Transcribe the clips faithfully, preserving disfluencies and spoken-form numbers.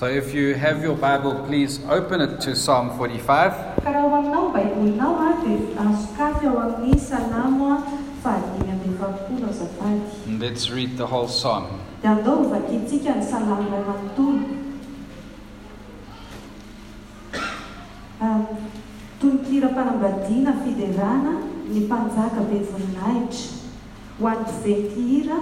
So if you have your Bible, please open it to Psalm forty-five. And let's read the whole psalm. Tunkiram-panambadiana fiderana ny mpanjaka be voninahitra ho an'ny mpivenkira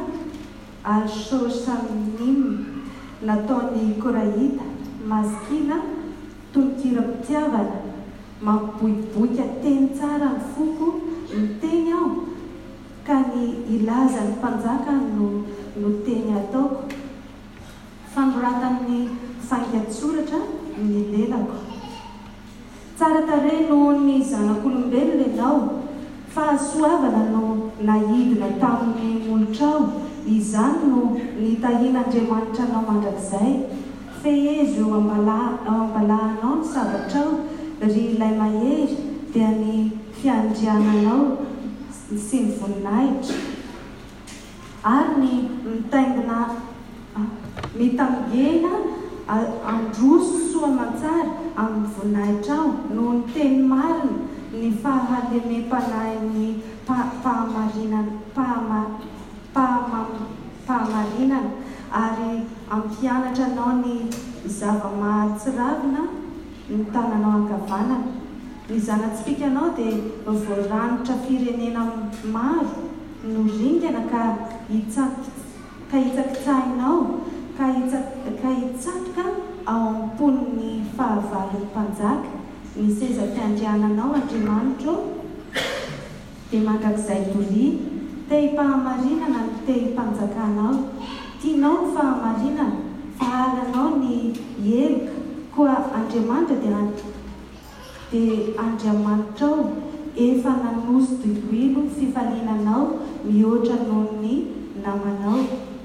Al-Shosanim nataony Koraita masikina tonkiram-pitiavana mampiboiboika teny tsara ny foko ny teny aho ka ny ilaza ny mpanjaka no no teny ataoko fanoratan'ny fangatsoratra ny lelako. Tsara tarehy no ny zanak'olombelona ianao, fahasoavana no nahidina tamin'ny molotrao, izany no nitahian'Andriamanitra anao mandrakizay. Fehezo eo ambalahanao ny savatrao, ry ilay mahery dia ny fiandriananao sy ny voninahitra. Ary ny mitaingina mitangena androso soa mantsara amin'ny voninahitra no ny teny marina ny fahalemem-panahin'ny pahamarinana ary ampianatra anao ny zava-mahatsiravina ny tananao ankavanana. Ny zana-tsipikanao dia voaranitra firenena maro no ringana ka hitsakitsahinao ka hitsatoka ao am-pon'ny fahavalon'ny mpanjaka. Ny seza fiandriananao Andriamanitra dia mandrakizay toria, te hipahamarinana ny te himpanjakanao. Tianao ny fahamarinana, fahalanao ny heloka, koa Andriamanitra dia Andriamanitra efa nanosy doidoilo fifalinanao mihoatra noho ny namanao.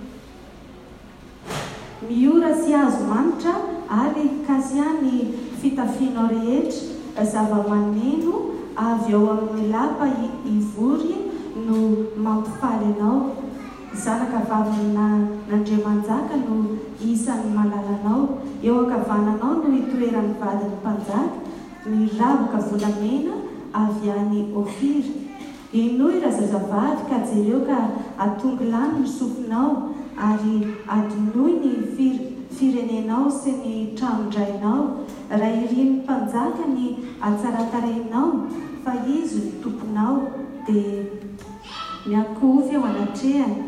Miora sy azo manitra ary kasiany fitafianao rehetra, zava-maneno avy ao amin'ny lapa ivory no mampifaly anao. Zanaka vavin'Andriamanjaka no isan'ny malalanao, eo ankavananao no itoeran'ny vadin'ny mpanjaka, ny ravaka volamena avy any Ofira. Inoy razazavavy ka jereo ka atongy lany ny sofinao, ary adinoy ny firenenao sy ny tranondrainao. Raha irin'ny mpanjaka ny atsaratarenao, fa izy ny tomponao dia miakovy eo anatrehany.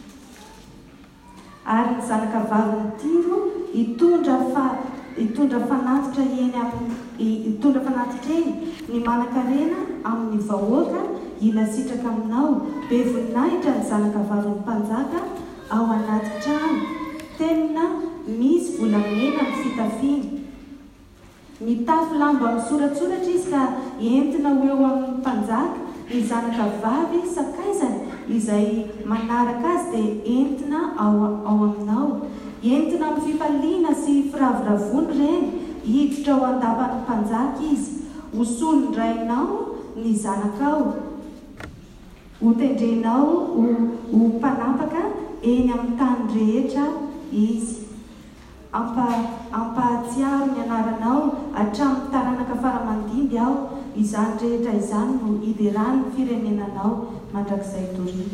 Ary ny zanaka vavin'ny Tiro hitondra fa hitondra fanatitra eny amin'ny hitondra fanatitra eny ny manan-karena amin'ny vahoaka ilasitraka aminao. Be voninahitra ny zanaka vavin'ny mpanjaka ao anaty trano, tenina misy volamena ny fitafiany. Mitafy lamba misoratsoratra izy ka entina ho eo amin'ny mpanjaka. Ny zanaka vavy sakaizany izay manaraka azy dia entina ao aminao. Entina amin'ny fifaliana sy firavoravony ireny, hiditra ao an-dapan'ny mpanjaka izy. Hosolo indrainao ny zanakao, ho tendrenao ho mpanapaka eny amin'ny tany rehetra izy. Ampahatsiaro ny anaranao hatramin'ny taranaka faramandimby aho, izany rehetra izany no hideran'ny firenenanao mandrakizay toria.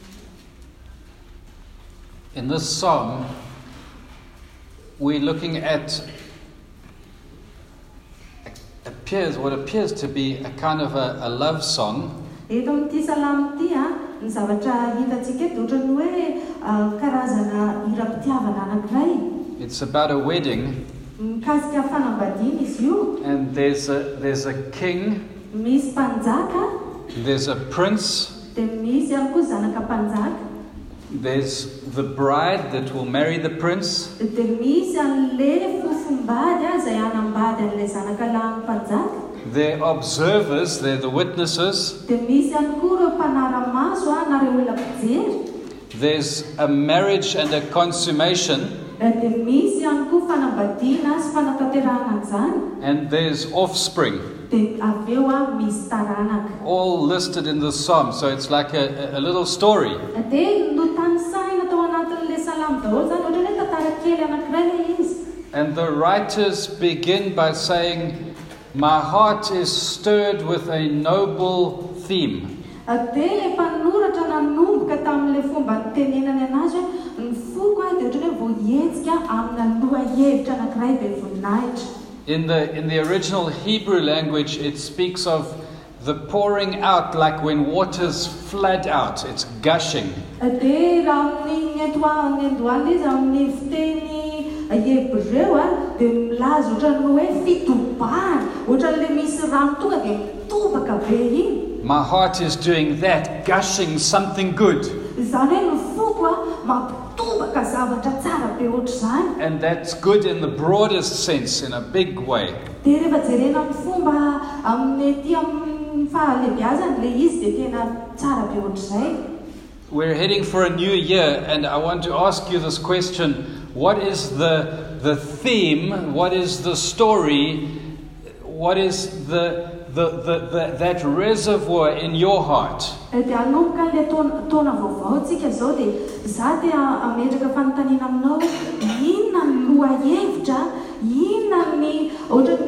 In this psalm, we're looking at appears what appears to be a kind of a, a love song. Eto amin'ity salamo ity a, ny zavatra hitantsika eto ohatran'ny hoe karazana hiram-pitiavana anankiray. It's about a wedding. Mikasika fanambadiana izy io. And there's a there's a king. Misy mpanjaka. There's a prince. Dia misy ihany koa zanaka mpanjaka. There's the bride that will marry the prince. Dia misy an'ilay fofombady izay hanambady an'ilay zanaka lahy mpanjaka. They're observers, they're the witnesses. Dia misy ihany koa ireo mpanara-maso na ireo olona mpijery. There's a marriage and a consummation. Dia misy ihany koa fanambadiana sy fanatanterahana an'izany. And there's offspring. Dia avy eo a misy taranaka. All listed in the psalm, so it's like a, a little story. Dia no tanisaina tao anatin'ilay salamo daholo zany, ohatran'ny hoe tantara kely anankiray ilay izy. And the writers begin by saying, my heart is stirred with a noble theme. Dia ilay mpanoratra nanomboka tamin'ilay fomba nitenenany anazy hoe ny foko dia ohatran'ny hoe voahetsika amina lohahevitra anankiray be voninahitra. In the in the original Hebrew language, it speaks of the pouring out like when waters flood out. It's gushing. Dia raha amin'ny antoany andohany izy amin'ny fiteny Hebreo dia milaza ohatran'ny hoe fitobahana, ohatran'ilay misy rano tonga dia mitobaka be iny. My heart is doing that, gushing something good. Izany hoe ny foko mampitobaka zavatra tsara be ohatr' izany. And that's good in the broadest sense, in a big way. Dia rehefa jerena amin'ny fomba amin'ny ety amin'ny fahalebiazany ilay izy dia tena tsara be ohatr' izay. We're heading for a new year, and I want to ask you this question. What is the the theme? What is the story? What is the the, the, the that reservoir in your heart? Dia hanomboka ilay taona vaovao tsika izao dia izaho dia ametraka fanontaniana aminao inona ny lohahevitra, inona ny ohatran'ny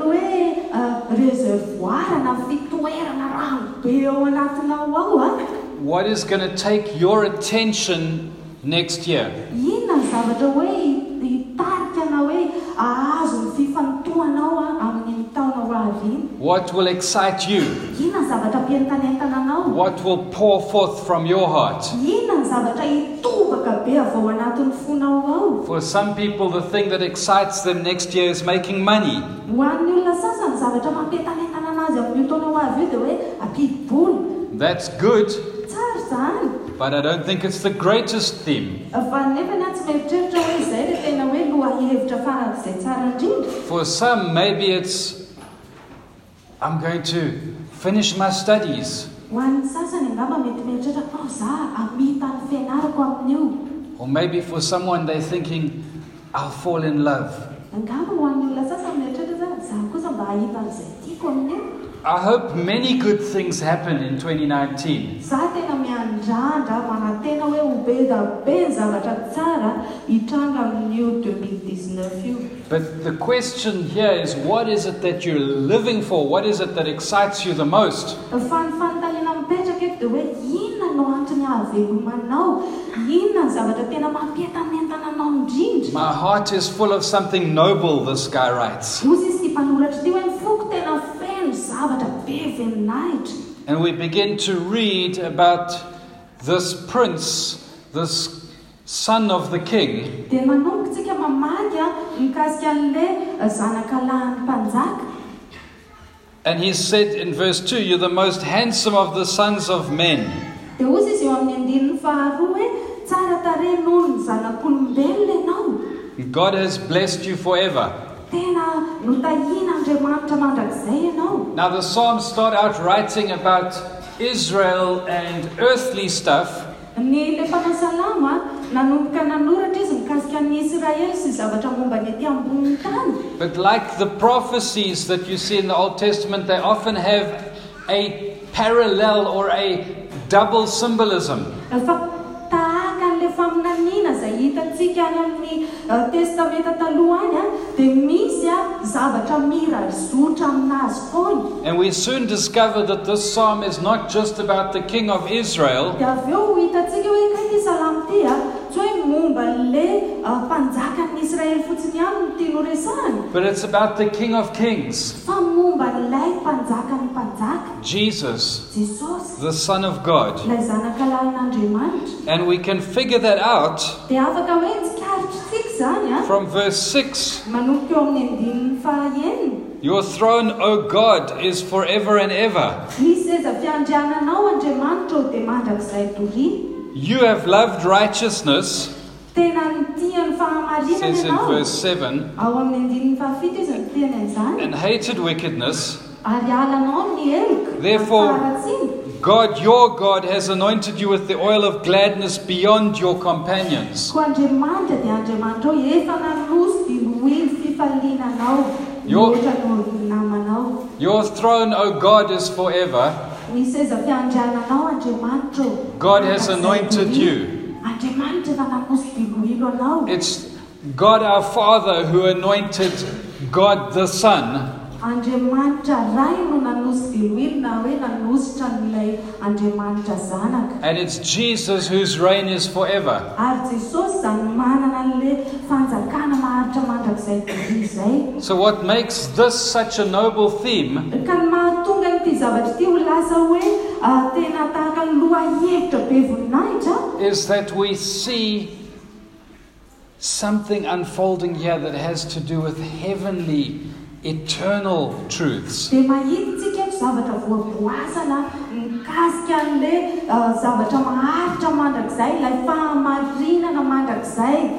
hoe reservoir na fitoerana rano be ao anatinao ao a? What is going to take your attention next year? Inona ny zavatra hoe hitarika na hoe ahazo ny fifantohanao amin'ny taona ho avy iny? What will excite you? Inona ny zavatra ampientanentana anao? What will pour forth from your heart? Inona ny zavatra hitobaka be avy ao anatin'ny fonao ao? For some people, the thing that excites them next year is making money. Ho an'ny olona sasany zavatra mampientanentana anazy amin'ny taona ho avy io dia hoe ampidi-bola. That's good, Tsara izany. but I don't think it's the greatest theme. Fa nefa na tsy mieritreritra hoe izay ilay tena hoe lohahevitra farak'izay tsara indrindra. For some, maybe it's, I'm going to finish my studies. Ho an'ny sasany angamba mety mieritreritra fa izaho hamita ny fianarako amin'io. Or maybe for someone, they're thinking, I'll fall in love. Angamba ho an'ny olona sasany mieritreritra izany izaho kosa mba hahita an'izay tiako amin'io. I hope many good things happen in twenty nineteen. Izaho tena miandrandra manantena hoe ho be da be ny zavatra tsara hitranga amin'io deux mille dix-neuf io. But the question here is, what is it that you're living for? What is it that excites you the most? Fa ny fanontaniana mipetraka eto dia hoe inona no antony hahavelomanao? Inona ny zavatra tena mampientanentana anao indrindra? My heart is full of something noble, this guy writes. Ozy izy ity mpanoratra ity hoe ny foko tena feno zavatra be veninahitra. And we begin to read about this prince, this son of the king. Dia manomboka tsika mamaky mikasika an'ilay zanaka lahin'ny mpanjaka. And he said in verse two, you're the most handsome of the sons of men. Dia ozy izy eo amin'ny andininy faharoa hoe tsara tarehy noho ny zanak'olombelona ianao. God has blessed you forever. Tena notahina Andriamanitra mandrakizay ianao. Now the Psalms start out writing about Israel and earthly stuff. Ny ilay mpanasalama nanomboka nanoratra izy mikasika ny Israely sy zavatra momba ny ety ambony tany. But like the prophecies that you see in the Old Testament, they often have a parallel or a double symbolism. Fa tahaka an'ilay faminaniana izay hitantsika any amin'ny testamenta taloha any dia misy zavatra mirazotra aminazy foana. And we soon discover that this psalm is not just about the king of Israel, Dia avy eo hitantsika hoe ity salamo ity tsy hoe momba ilay mpanjakan'ny Israely fotsiny ihany no tiany horesahana. but it's about the King of Kings, Fa momba ilay mpanjakan'ny mpanjaka, Jesus, Jesosy, the Son of God. ilay zanaka lahin'Andriamanitra. And we can figure that out Dia afaka hoe tsikaritrisika izany a from verse six. manomboka eo amin'ny andininy fahaenina. Your throne, O God, is forever and ever. Ny seza fiandriananao Andriamanitra ao dia mandrakizay toria. You have loved righteousness, Tena nitia ny fahamarinana says in ianao. verse seven, Ao amin'ny andininy fahafito izy ny tiany an'izany. and hated wickedness. Ary alanao ny eloko. Therefore, faharatsiana. God, your God, has anointed you with the oil of gladness beyond your companions. Ko Andriamanitra dia Andriamanitra ao efa nanosy diloiny fifalinanao. Yo- Mihoatra no namanao. Your throne, O God, is forever. Ny seza fiandriananao Andriamanitra ao. God has anointed you. Andriamanitra efa nanosy diloilo anao. It's God our Father who anointed God the Son. Andriamanitra ray no nanosy veloelona hoe nanositra n'ilay Andriamanitra zanaka. And it's Jesus whose reign is forever. Ary Jesosy zany manana an'ilay fanjakana maharitra mandrakizay toy izay. So what makes this such a noble theme Ka ny mahatonga n'ity zavatra ity ho lasa hoe ah, tena tahaka ny lohahevitra be voninahitra is that we see something unfolding here that has to do with heavenly, eternal truths. dia mahitsika eto zavatra voaboasana mikasika an'ilay ah, zavatra maharitra mandrakizay, ilay fahamarinana mandrakizay.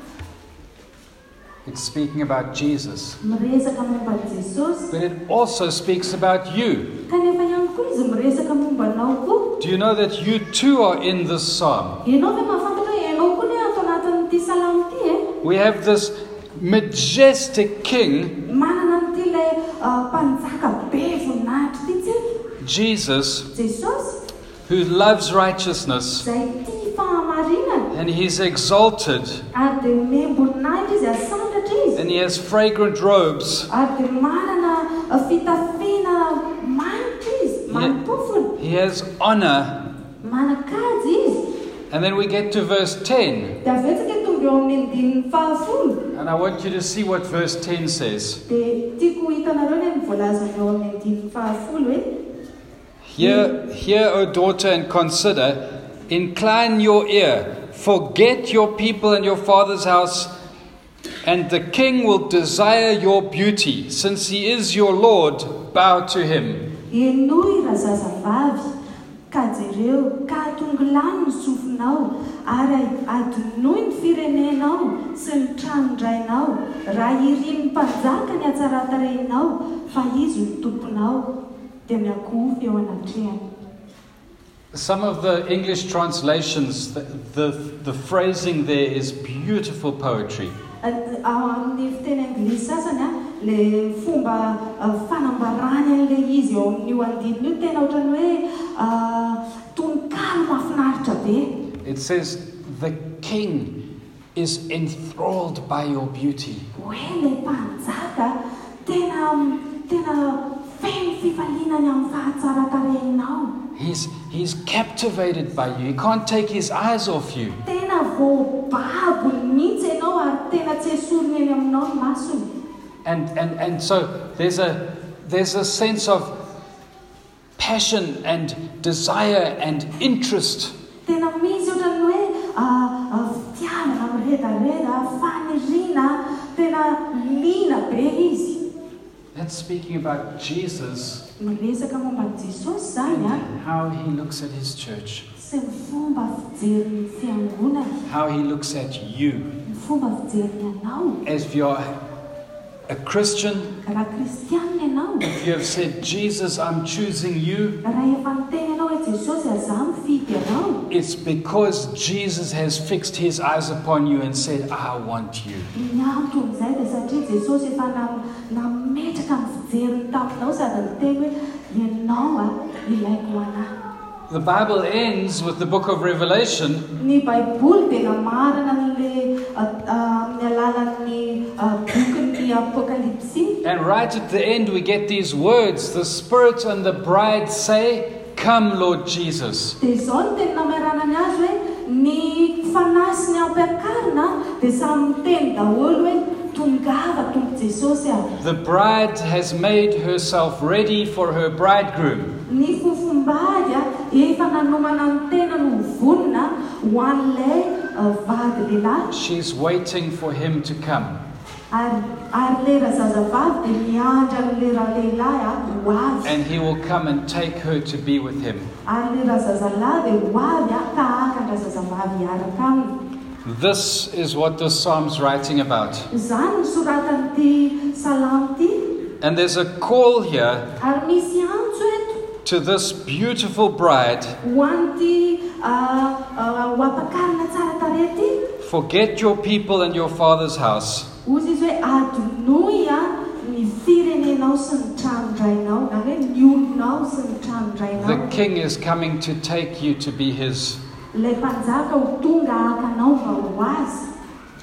It's speaking about Jesus, Miresaka momba ni Jesosy, but it also speaks about you. kanefa ihany koa izy miresaka momba anao koa. Do you know that you too are in this psalm? Ianao ve mahafantatra hoe ianao koa ne ato anatin'ity salamo ity e? We have this majestic king, Manana n'ity ilay ah, mpanjaka be voninahitra ity tsika, Jesus, Jesosy, who loves righteousness, izay tia fahamarinana, and he's exalted, ary dia memboninahitra izy asantatra izy, and he has fragrant robes. ary dia manana ah, fitafiana manitra izy, manopofona, He has honor. manan-kaja izy. And then we get to verse ten. Dia avetsika tonga eo amin'ny andininy fahafolo. And I want you to see what verse ten says. Dia tiako hitanareo ny voalaza eo amin'ny andininy fahafolo hoe Hear, hear, O daughter, and consider. Incline your ear. Forget your people and your father's house, and the king will desire your beauty. Since he is your Lord, bow to him. Enoy raha zazavavy, ka jereo, ka tongelany ny sofinao, ary adonoy ny firenenao sy ny tranondrainao, raha iry ny mpanjaka ny hatsaratarehinao, fa izy ny tomponao, dia miakofy eo anatrehany. Some of the English translations, the, the, the phrasing there is beautiful poetry. Ao amin'ny fiteny anglisy sasany a, le fomba ah, fanambarany an'ilay izy eo amin'io andininy io tena ohatrany hoe ah, tononkalo mahafinaritra be. It says, the king is enthralled by your beauty. Hoe le mpanjaka tena tena feno fifalinany amin'ny fahatsaratarehinao. He's, he's captivated by you. He can't take his eyes off you. Tena voababo mihitsy ianao ary tena tsy esoriny eny aminao ny masony. And, and, and so there's a, there's a sense of passion and desire and interest. Tena misy ohatrany hoe ah, ah, fitiavana miredareda, faniriana, tena liana be izy. That's speaking about Jesus Miresaka momba ni Jesosy zany a, and how he looks at his church, sy ny fomba fijeriny fiangonany, how he looks at you. ny fomba fijeriny anao. As if you're a Christian, Raha kristianina ianao, if you have said, Jesus, I'm choosing you, raha efa niteny ianao hoe Jesosy azaho mifidy anao, it's because Jesus has fixed his eyes upon you and said, I want you. ny anton'izay dia satria Jesosy efa nam- nametraka ny fijeriny taminao sady niteny hoe ianao a ilaiko ho anahy. The Bible ends with the book of Revelation, Ny Baiboly dia namarana n'ilay amin'ny alalan'ny ah, bokin'ny Apokalipsy. and right at the end we get these words, the Spirit and the bride say, come, Lord Jesus. Dia izao no teny nameranany azy hoe ny fanahy sy ny ampiakarina dia samy miteny daholo hoe tongava tompo Jesosy aho. The bride has made herself ready for her bridegroom. Ny fofombady a efa nanomana ny tena no vonona ho an'ilay ah, vady lehilahy. She's waiting for him to come. Ary ary lera zazavavy dia miandra ny lera lehilahy a ho avy. And he will come and take her to be with him. Ary lera zazalahy dia ho avy a ka hakandra zazavavy hiaraka aminy. This is what this psalm's writing about. Izany ny soratan'ity salamo ity. And there's a call here Ary misy antso eto to this beautiful bride. ho an'ity ah, ah, ho ampakarina tsara tarehy ity. Forget your people and your father's house. Ozy izy hoe adonoy a ny firenenao sy ny tranondrainao, na hoe ny olonao sy ny The tranondrainao. king is coming to take you to be his. Ilay mpanjaka ho tonga hakanao mba ho azy.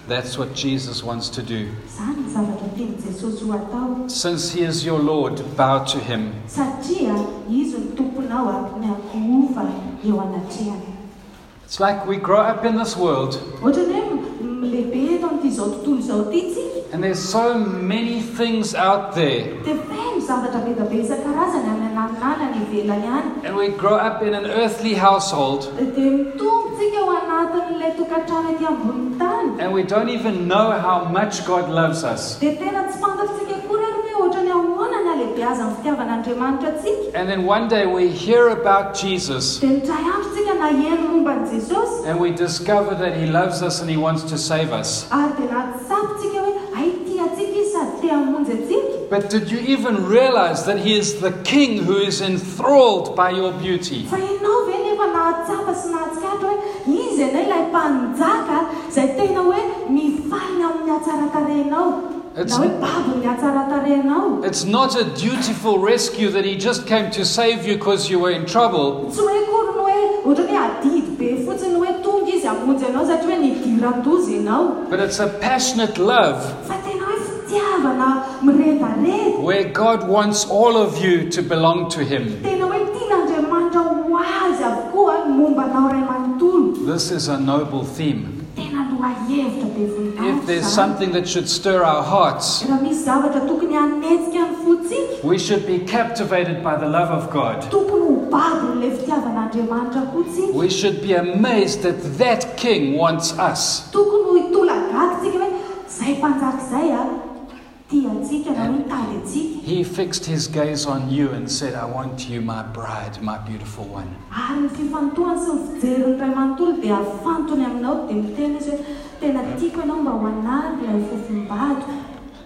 That's what Jesus wants to do. Izany ny zavatra tiany Jesosy ho atao. Since he is your Lord, bow to him. Satria izy ny tomponao ary miankohova eo anatrehany. It's like we grow up in this world, Ohatrany hoe lehibe eto amin'ity zao tontolo izao ity tsika. and there's so many things out there. Dia feno zavatra be dia be isan-karazany any ananana ny ivelany any. And we grow up in an earthly household, Dia mitombotsika eo anatin'ilay tokantrano ety ambony tany. and we don't even know how much God loves us. Dia tena tsy fantatsika koa rery hoe ohatrany ahoana ny alehibiazan'ny fitiavan'Andriamanitra antsika. And then one day we hear about Jesus, Dia mitray andro tsika naheno momba an'i Jesosy. and we discover that he loves us and he wants to save us. Ary dia nahatsapitsika hoe ai tia antsika izy sady te hamonjy antsika. But did you even realize that he is the king who is enthralled by your beauty? Fa ianao ve nefa nahatsapa sy nahatsikatra hoe izy ianay ilay mpanjaka izay tena hoe mifaly amin'ny hatsaratarehinao. It's- Na hoe babon'ny hatsaratarehinao. It's not a dutiful rescue that he just came to save you because you were in trouble. Tsy hoe kory ny hoe ohatrany hoe adidy be fotsiny hoe tonga izy hamonjy ianao satria hoe nidiran-doza ianao. But it's a passionate love Fa tena hoe fitiavana miredareda. where God wants all of you to belong to him. Tena hoe tian'Andriamanitra ho azy avokoa ny momba anao ray manontolo. This is a noble theme. Tena lohahevitra be voninahitra If there's izany. something that should stir our hearts, Raha misy zavatra tokony hanetsika ny fotsika, we should be captivated by the love of God. tokony ho babon'ilay fitiavan'Andriamanitra kotsika. We should be amazed that that king wants us. Tokony ho hitolagatsika hoe zay mpanjaka izay a tia antsika na hoe taly antsika. He fixed his gaze on you and said, I want you, my bride, my beautiful one. Ary ny fifantohany sy ny fijeriny ray manontolo dia afantony aminao dia miteny izy hoe tena tiako ianao mba ho anary ilay fofombado.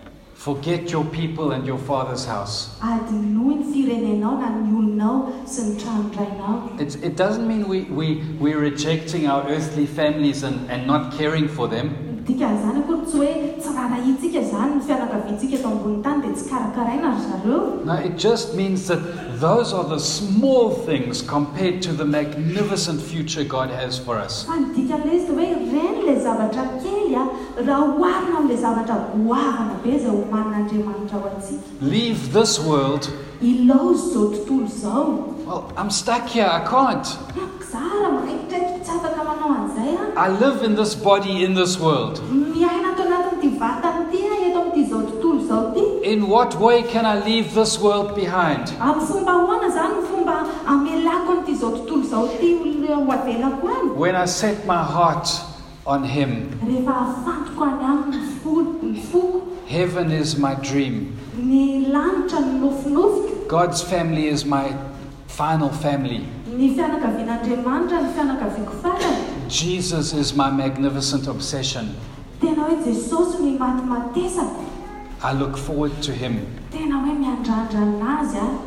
Forget your people and your father's house. Adinoy ny firenenao na ny olonao sy ny tranodrainao. It, it doesn't mean we, we, we're rejecting our earthly families and, and not caring for them. Dikan'izany akory tsy hoe tsy rarahitsika izany ny fianakaviantsika eto ambony tany dia tsy karakaraina ry zareo. No, it just means that those are the small things compared to the magnificent future God has for us. Fa ny dikan'ilay izy dia hoe ireny ilay zavatra kely a raha oharina amin'ilay zavatra goavana be izay omanin'Andriamanitra ho antsika. Leave this world. Ilao izao tontolo izao. Well, I'm stuck here. I can't. Zara maraikitra tsy afaka manao an'izay a. I live in this body in this world. Miaina ato anatin'ity vatany ity a eto amin'ity izao tontolo izao ity. In what way can I leave this world behind? Amin'ny fomba ahoana izany ny fomba amelako an'ity izao tontolo izao ity ho avelako any. When I set my heart on him. Rehefa afantoko any amin'ny fo- ny foko. Heaven is my dream. Ny lanitra ny nofinofiko. God's family is my final family. Ny fianakavian'Andriamanitra ny fianakaviako farany. Jesus is my magnificent obsession. Tena hoe Jesosy ny matimatesako. I look forward to him. Tena hoe miandrandra anazy a.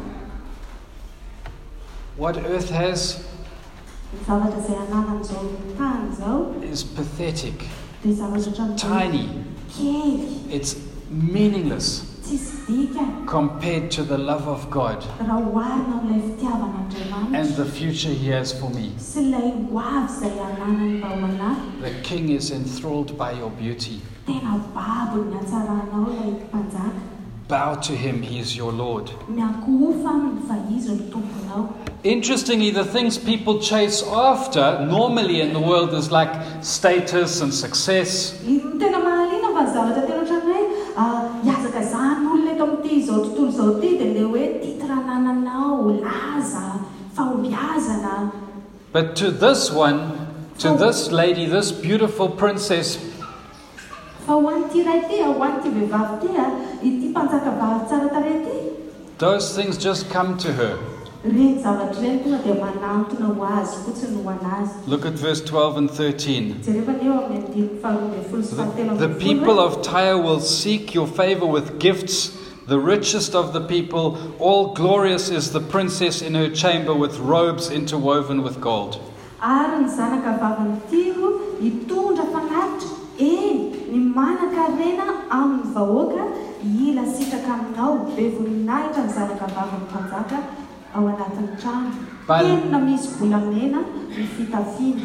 What earth has Ny zavatra izay ananan'izao tany izao is pathetic, dia zavatra ohatran'izao tiny. kely. It's meaningless Tsisy dika compared to the love of God raha oharina amin'ilay fitiavan'Andriamanitra. and the future he has for me. Sy ilay hoavy izay ananany mba ho anahy. The king is enthralled by your beauty. Tena babony hatsaranao ilay mpanjaka. Bow to him, he is your Lord. Miankohofa aminy fa izy ny tomponao. Interestingly, the things people chase after normally in the world is like status and success. Ny tena mahaliana fa ny zavatra tena ohatran'ny hoe hiazaka izany olona eto amin'ity izao tontolo izao ity dia ilay hoe titranananao, laza, fahombiazana. But to this one, to this lady, this beautiful princess, Fa ho an'ity ray ity, ho an'ity vehivavy ity, ity mpanjaka vavy tsara tarehy ity, those things just come to her. reny zavatra ireny tonga dia manantona ho azy fotsiny ho anazy. Look at verse twelve and thirteen. Jereva ny eo amin'ny andiny faharoa ambin'ny folo sy fahatelo The ambin'ny people folo. of Tyre will seek your favor with gifts. The richest of the people, all glorious is the princess in her chamber with robes interwoven with gold. Ary ny zanaka vavin'ny Tiro hitondra fanatitra. Eny, ny manan-karena amin'ny vahoaka ila sitraka aminao. Be voninahitra ny zanaka vavin'ny mpanjaka ao anatin'ny trano. Bal- Tena misy volamena ny fitafiana.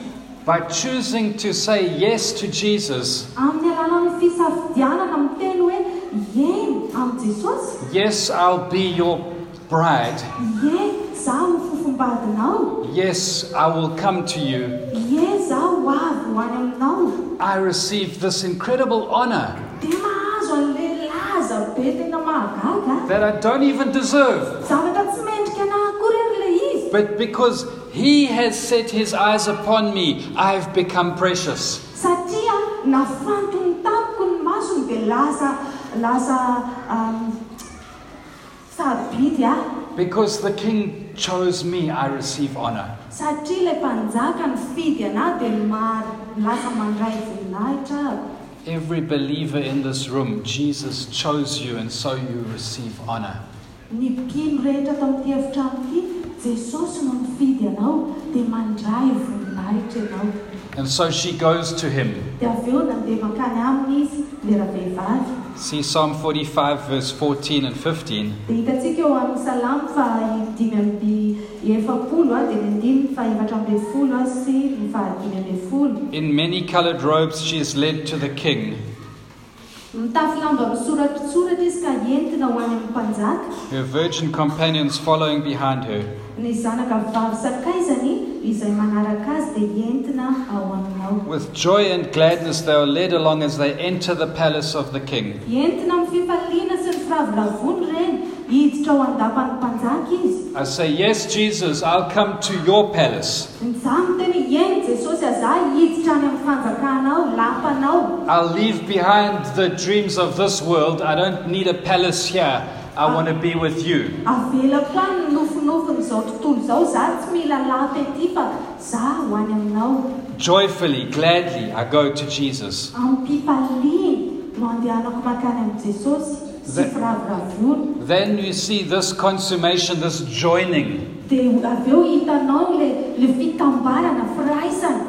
by choosing to say yes to Jesus, amin'ny alalan'ny fisafidianana miteny hoe eny amin'ny Jesosy. yes, I'll be your bride. Ie, zaho no fofombadinao. Yes, I will come to you. Ie, zaho ho avy ho any aminao. I receive this incredible honor Dia mahazo an'ilay laza be tena mahagaga. that I don't even deserve. Zavatra tsy mendrika anahy akory ary ilay izy. But because He has set His eyes upon me, I've become precious. Satria nafantony tamiko ny masony dia lasa lasa um, sabidy ah. Because the King chose me, I receive honor. Satria ilay mpanjaka nifidy anahy dia ma- lasa mandray voninahitra. Every believer in this room, Jesus chose you, and so you receive honor. Ny mpino rehetra tamin'ity efitrano ity, Jesosy no nifidy anao dia mandray voninahitra ianao. And so she goes to him. Dia avy eo nandeha mankany aminy izy lera vehivavy. See Psalm forty-five, verse fourteen and fifteen. Dia hitantsika eo amin'ny salamo fahadimy amby efapolo a, dia ny andimy fahaefatra amby folo a sy ny fahadimy amby folo. In many colored robes, she is led to the king. Mitafy lamba misoratsoratra izy ka entina ho any amin'ny mpanjaka. Her virgin companions following behind her. Ny zanaka vavy sakaizany izay manaraka azy dia entina ao aminao. With joy and gladness, they are led along as they enter the palace of the king. Entina amin'ny fifaliana sy ny firaviravony ireny, hiditra ao an-dapan'ny mpanjaka izy. I say, yes, Jesus, I'll come to your palace. Izaho miteny eny Jesosy azaho hiditra any amin'ny fanjakanao, lampanao. I'll leave behind the dreams of this world. I don't need a palace here. I want to be with you. Avelako any ny nofonofon'izao tontolo izao, zaho tsy mila lampy aty fa zaho ho any aminao. Joyfully, gladly, I go to Jesus. Amin'ny mpifaliana no andehanako mankany amin'ny Jesosy sy The- firaviravony. Then you see this consummation, this joining. Dia avy eo hitanao le le fitambarana firaisana.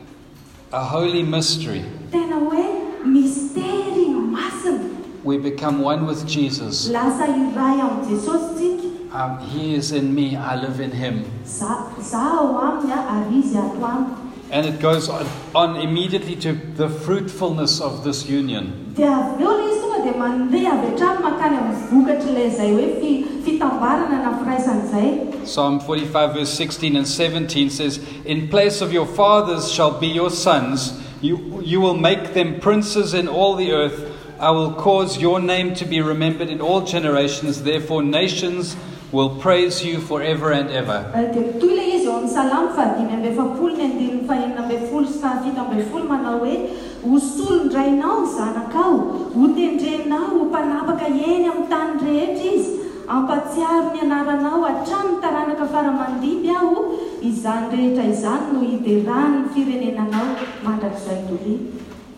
A holy mystery. Tena hoe misteri masina. We become one with Jesus. Lasa iray amin'ny Jesosy tsika. Um, he is in me, I live in him. Za- Zaho aminy a, ary izy ato amiko. And it goes on, on immediately to the fruitfulness of this union. Dia avy eo ilay izy tonga dia mandeha avy hatrany mankany amin'ny vokatra ilay izay hoe fi- fitambarana na firaisana izay. Psalm forty-five, verse sixteen and seventeen says, in place of your fathers shall be your sons. You, you will make them princes in all the earth. I will cause your name to be remembered in all generations. Therefore nations will praise you forever and ever. Eh, Dia toy ilay izy eo amin'ny salamo fahadimy amby efapolo ny andininy fahenina amby folo sy fahafito amby folo manao hoe ho solondrainao ny zanakao, ho tendrenao, ho mpanapaka eny amin'ny tany rehetra izy. Ampatsiaro ny anaranao hatramin'ny taranaka faramandimby aho, izany rehetra izany no hiderany ny firenenanao mandrakizay toria.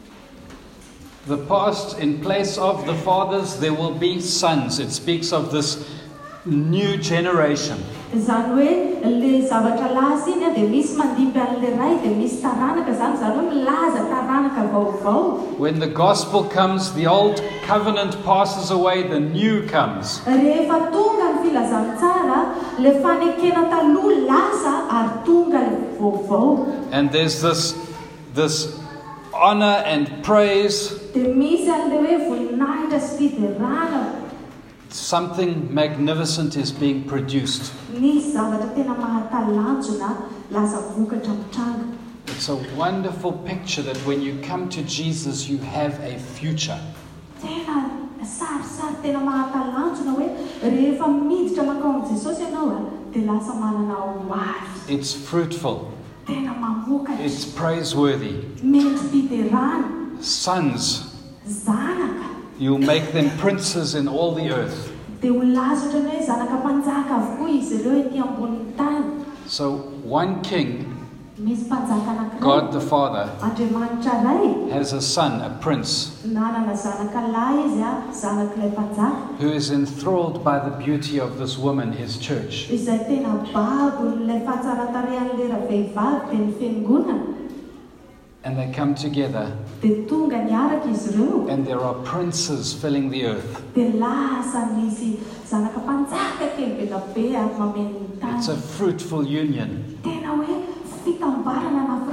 The past, in place of the fathers, there will be sons. It speaks of this new generation. Izany hoe le zavatra lasa iny a dia misy mandimby an'ilay ray dia misy taranaka zany, izany hoe milaza taranaka vaovao. When the gospel comes, the old covenant passes away, the new comes. Rehefa tonga ny filazantsara, le fanekena taloha lasa ary tonga le vaovao. And there's this, this honor and praise, Dia misy an'ilay hoe voninahitra sy fiderana. something magnificent is being produced. Misy zavatra tena mahatalanjona lasa vokatra mitranga. It's a wonderful picture that when you come to Jesus, you have a future. Tena sarisary tena mahatalanjona hoe rehefa miditra mankao amin'ny Jesosy ianao a, dia lasa manana ho avy. It's fruitful. Tena mamokatra. It's praiseworthy. Mendry fiderana. Sons, Zanaka. you'll make them princes in all the earth. Dia ho laza ohatrany hoe zanaka mpanjaka avokoa izy ireo ety ambonin'ny tany. So one king, Misy mpanjaka anankiray. God the Father, Andriamanitra iray. has a son, a prince, Nanana zanaka lahy izy a, zanak'ilay mpanjaka. who is enthralled by the beauty of this woman, his church. Izay tena babo n'ilay fahatsaratarehan'ilay vehivavy dia ny fiangonana. And they come together, Dia tonga niaraka izy ireo. and there are princes filling the earth. Dia lasa misy zanaka mpanjaka kely be da be ary mameno ny It's a tany. fruitful union. Tena hoe fitambarana na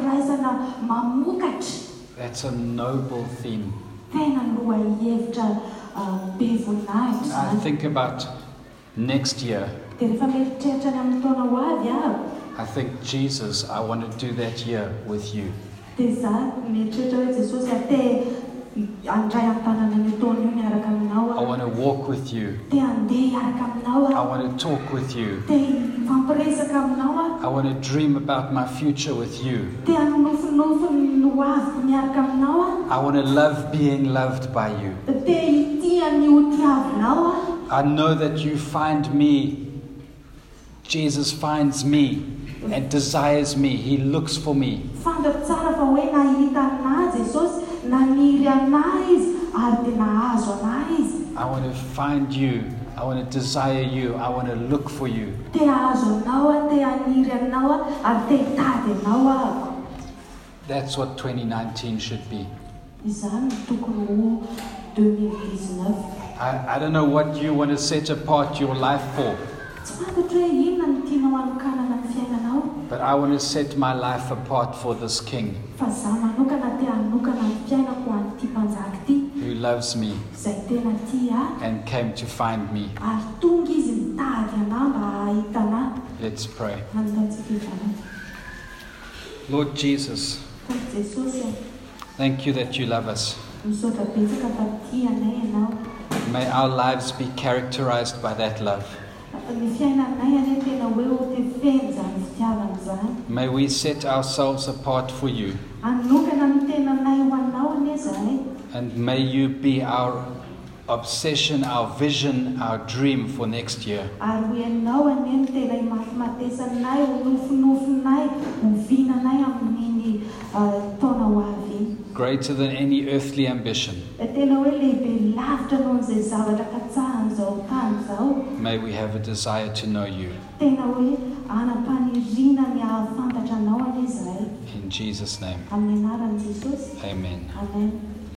fampiraisana mamokatra. That's a noble theme. Tena lohahevitra be voninahitra I zany. think about next year. Dia rehefa mieritreritra ny amin'ny taona ho avy aho, I think, Jesus, I want to do that year with you. dia za mieritreritra hoe Jesosy ate andray amin'ny tanana ny taona io miaraka aminao I aho. want to walk with you. Dia andeha hiaraka aminao I aho. want to talk with you. Dia mifampiresaka aminao aho. I want to dream about my future with you. Dia nofinofy no aviko miaraka aminao aho. I want to love being loved by you. Dia hitia ny hotiavinao aho. I know that you find me. Jesus finds me and desires me. He looks for me. Fantako tsara fa hoe nahita anahy Jesosy, naniry anahy izy, ary dia nahazo anahy izy. I want to find you. I want to desire you. I want to look for you. Dia ahazo anao aho, dia haniry anao aho, ary dia hitady anao aho. That's what twenty nineteen should be. Izany no tokony ho deux mille dix-neuf. I, I don't know what you want to set apart your life for, Tsy fantatra hoe inona no tianao hanokanana ny fiainanao, but I want to set my life apart for this King fa za manokana te hanokana ny fiainako ho an'ity mpanjaka ity, who loves me izay tena tia ahy, and came to find me. ary tonga izy mitady anahy mba hahita anahy. Let's pray. Manotantsika izany. Lord Jesus, Tompon Jesosy, thank you that you love us. misaotra betsaka fa tia anay ianao. May our lives be characterized by that love. Ny fiainanay anie tena hoe ho tefeny izany fitiavana izany. May we set ourselves apart for you, Hanokana ny tenanay ho anao anie izahay. and may you be our obsession, our vision, our dream for next year. Ary ho ianao anie ny tena imatimatesanay, ho nofinofinay, ho vinanay amin'iny ah, taona ho avy. Greater than any earthly ambition, Tena hoe lehibe lavitra noho izay zavatra katsahan'izao tany izao. may we have a desire to know you. Tena hoe anam-paniriana ny ahafantatra anao anie izahay. In Jesus' name, Amin'ny anaran'i Jesosy. amen. Amen.